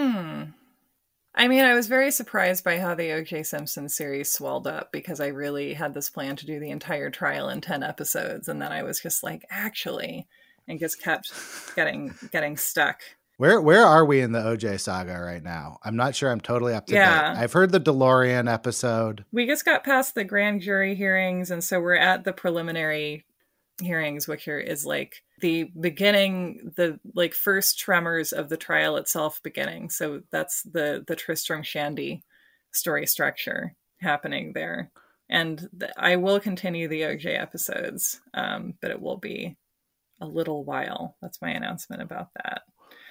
I mean, I was very surprised by how the O.J. Simpson series swelled up, because I really had this plan to do the entire trial in 10 episodes. And then I was just like, actually, and just kept getting stuck. Where are we in the OJ saga right now? I'm not sure I'm totally up to date. I've heard the DeLorean episode. We just got past the grand jury hearings, and so we're at the preliminary hearings, which is like the beginning, the like first tremors of the trial itself beginning. So that's the Tristram Shandy story structure happening there. And I will continue the OJ episodes, but it will be a little while. That's my announcement about that.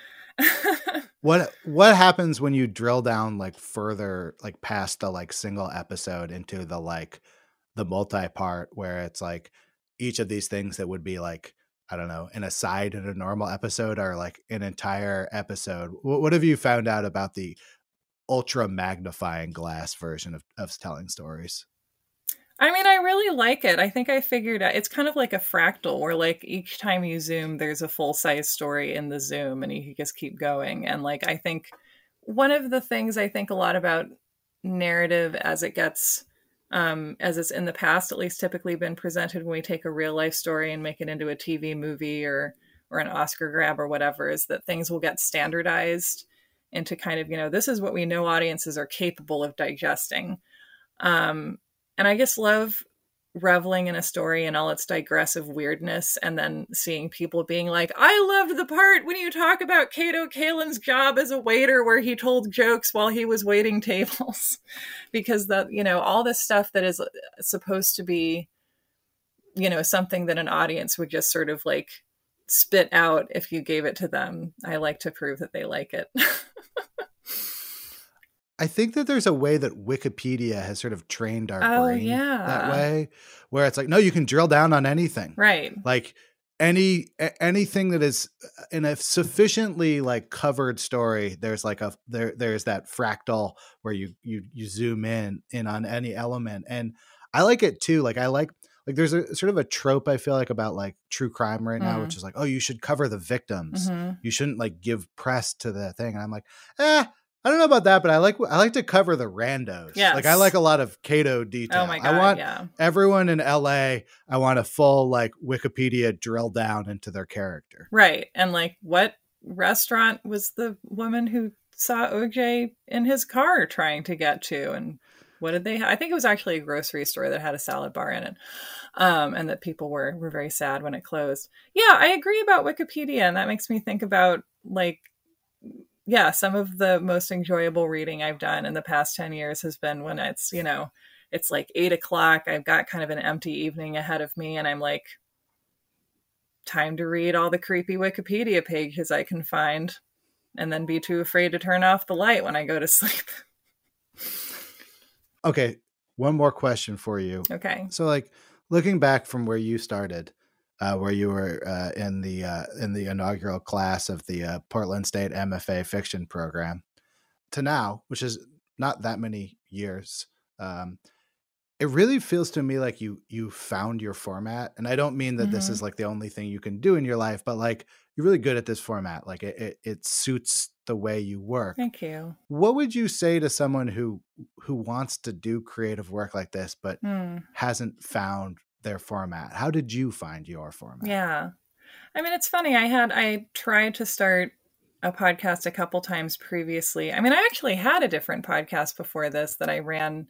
What happens when you drill down like further, like past the like single episode into the like the multi-part, where it's like each of these things that would be like, I don't know, an aside in a normal episode are like an entire episode? What have you found out about the ultra magnifying glass version of telling stories? I mean, I really like it. I think I figured out it's kind of like a fractal where like each time you zoom, there's a full size story in the zoom and you can just keep going. And like, I think one of the things I think a lot about narrative as it gets, as it's in the past, at least typically been presented when we take a real life story and make it into a TV movie or an Oscar grab or whatever, is that things will get standardized into kind of, you know, this is what we know audiences are capable of digesting. And I just love reveling in a story and all its digressive weirdness, and then seeing people being like, I loved the part when you talk about Kato Kaelin's job as a waiter where he told jokes while he was waiting tables. Because that, you know, all this stuff that is supposed to be, you know, something that an audience would just sort of like spit out if you gave it to them. I like to prove that they like it. I think that there's a way that Wikipedia has sort of trained our brain that way, where it's like, no, you can drill down on anything. Right. Like anything that is in a sufficiently like covered story, there's like there's that fractal where you zoom in on any element. And I like it too. Like I like there's a sort of a trope I feel like about like true crime right now, which is like, oh, you should cover the victims. You shouldn't like give press to the thing. And I'm like, I don't know about that, but I like to cover the randos. Yes. Like I like a lot of Kato detail. Oh my God, I want everyone in LA. I want a full like Wikipedia drill down into their character. Right. And like, what restaurant was the woman who saw OJ in his car trying to get to? And what did they I think it was actually a grocery store that had a salad bar in it. And that people were very sad when it closed. Yeah, I agree about Wikipedia. And that makes me think about like, yeah, some of the most enjoyable reading I've done in the past 10 years has been when it's, it's like 8:00. I've got kind of an empty evening ahead of me, and I'm like, time to read all the creepy Wikipedia pages I can find, and then be too afraid to turn off the light when I go to sleep. Okay, one more question for you. Okay. So, like, looking back from where you started, where you were in the inaugural class of the Portland State MFA fiction program, to now, which is not that many years, it really feels to me like you found your format. And I don't mean that this is like the only thing you can do in your life, but like you're really good at this format. Like it suits the way you work. Thank you. What would you say to someone who wants to do creative work like this, but hasn't found their format? How did you find your format? Yeah. I mean, it's funny. I tried to start a podcast a couple times previously. I mean, I actually had a different podcast before this that I ran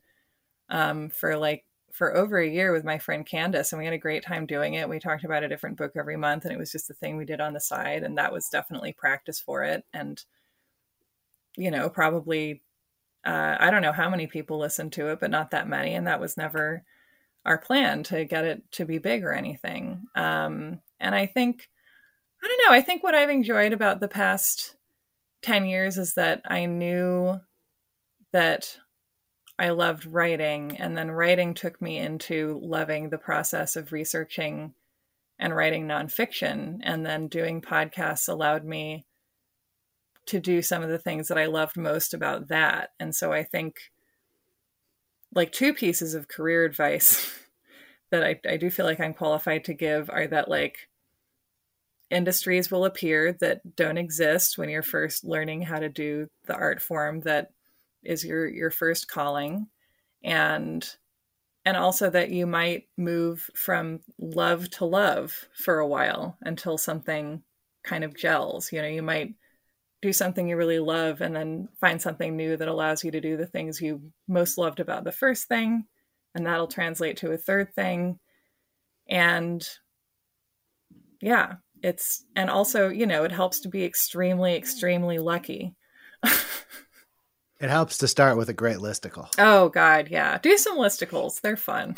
for over a year with my friend Candace, and we had a great time doing it. We talked about a different book every month, and it was just a thing we did on the side, and that was definitely practice for it. And, probably, I don't know how many people listened to it, but not that many. And that was never our plan to get it to be big or anything. And I think what I've enjoyed about the past 10 years is that I knew that I loved writing, and then writing took me into loving the process of researching and writing nonfiction. And then doing podcasts allowed me to do some of the things that I loved most about that. And so I think like two pieces of career advice that I do feel like I'm qualified to give are that like industries will appear that don't exist when you're first learning how to do the art form that is your first calling, and also that you might move from love to love for a while until something kind of gels. You might do something you really love and then find something new that allows you to do the things you most loved about the first thing, and that'll translate to a third thing. And yeah, and also, it helps to be extremely, extremely lucky. It helps to start with a great listicle. Oh, God, yeah. Do some listicles. They're fun.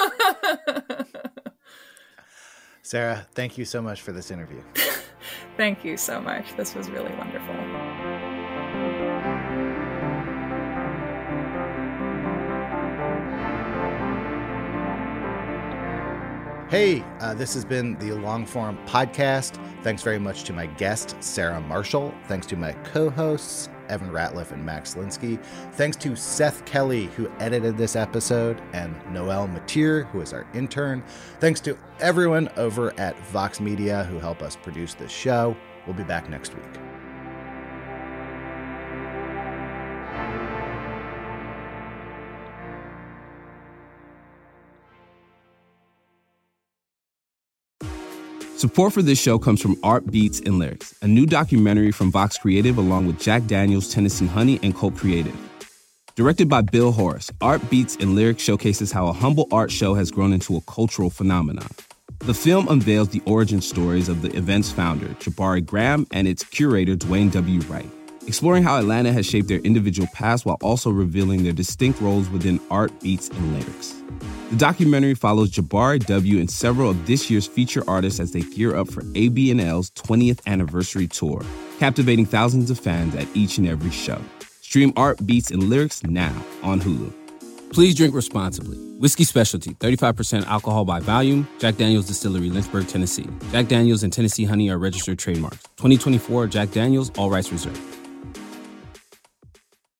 Sarah, thank you so much for this interview. Thank you so much. This was really wonderful. Hey, this has been the Longform Podcast. Thanks very much to my guest, Sarah Marshall. Thanks to my co-hosts, Evan Ratliff and Max Linsky. Thanks to Seth Kelly, who edited this episode, and Noel Mateer, who is our intern. Thanks to everyone over at Vox Media who help us produce this show. We'll be back next week. Support for this show comes from Art Beats and Lyrics, a new documentary from Vox Creative along with Jack Daniels, Tennessee Honey, and Colt Creative. Directed by Bill Horace, Art Beats and Lyrics showcases how a humble art show has grown into a cultural phenomenon. The film unveils the origin stories of the event's founder, Jabari Graham, and its curator, Dwayne W. Wright, exploring how Atlanta has shaped their individual paths while also revealing their distinct roles within art, beats, and lyrics. The documentary follows Jabari W. and several of this year's feature artists as they gear up for AB&L's 20th anniversary tour, captivating thousands of fans at each and every show. Stream Art, Beats, and Lyrics now on Hulu. Please drink responsibly. Whiskey Specialty, 35% alcohol by volume. Jack Daniel's Distillery, Lynchburg, Tennessee. Jack Daniel's and Tennessee Honey are registered trademarks. 2024 Jack Daniel's, all rights reserved.